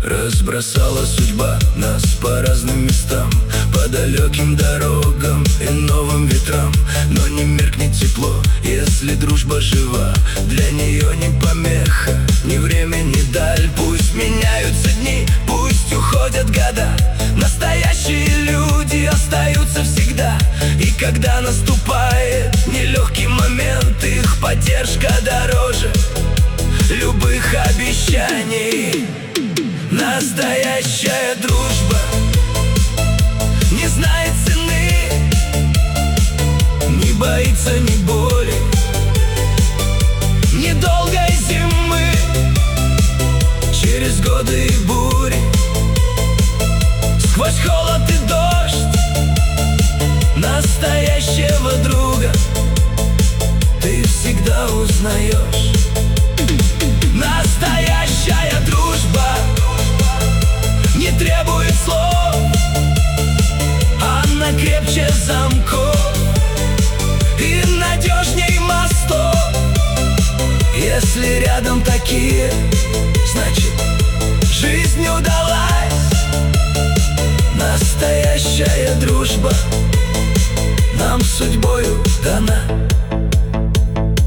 Разбросала судьба нас по разным местам, по далеким дорогам и новым ветрам. Но не меркнет тепло, если дружба жива. Для нее не помеха, ни время, ни даль. Пусть меняются дни, пусть уходят года, настоящие люди остаются всегда. И когда наступает нелегкий момент, их поддержка дороже любых обещаний. Настоящая дружба не знает цены, не боится ни боли, ни долгой зимы. Через годы и бури, сквозь холод и дождь, настоящего друга ты всегда узнаешь. Настоящая дружба не требует слов, она крепче замков и надежней мостов. Если рядом такие, значит, жизнь удалась. Настоящая дружба нам судьбою дана.